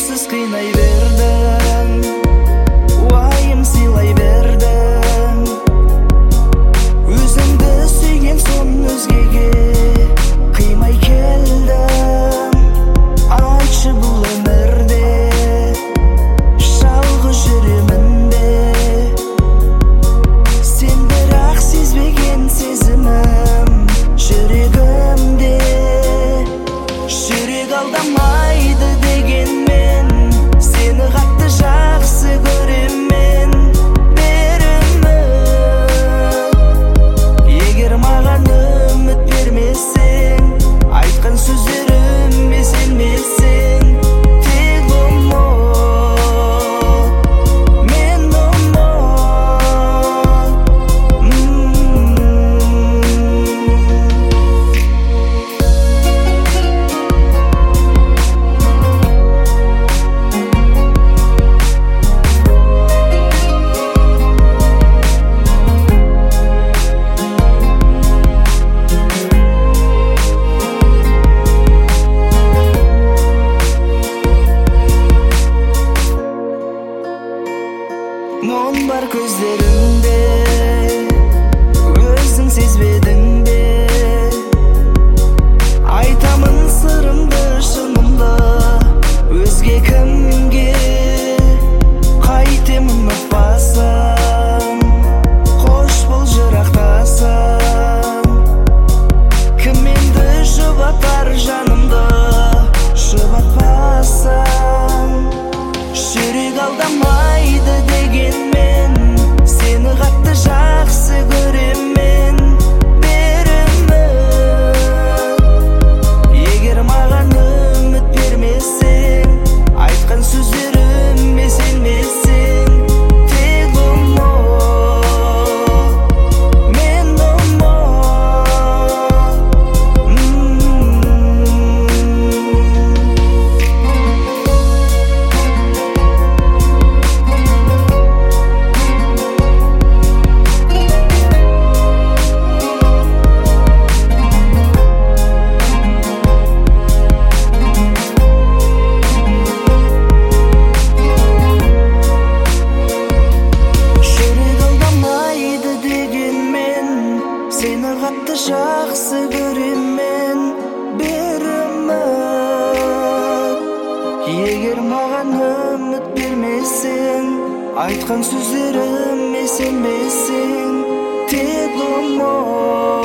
Үнсіз қинай бердің, уайым сыйлай бердің. Өзіңді сүйген соң өзгеге қимай келдім. Айтшы бұл өмірде жалғыз жүремін бе? Сен бірақ сезбеген сезімім жүрегімде. Жүрек алдамайды дегенмен, сені қатты жақсы көремін. Бер үміт, егер маған үміт бермесең, айтқан сөздеріме сенбесең, тек ұмыт, мен ұмыт. Мұң бар көздеріңде, өзің сезбедің бе? Айтамын сырымды, шынымды, өзге кімге? Қайтемін ұмытпасам, қош бол жырақтасам. Кім енді жұбатар жанымды, жұбатпасам? Жүрек алдамайды дегенмен, сені қатты жақсы көремін. Бер үміт, егер маған үміт бермесең, айтқан сөздеріме сенбесең, тек ұмыт, мен ұмыт. Сені қатты жақсы көремін. Бер үміт, егер маған үміт бермесең, айтқан сөздеріме сенбесең, тек ұмыт.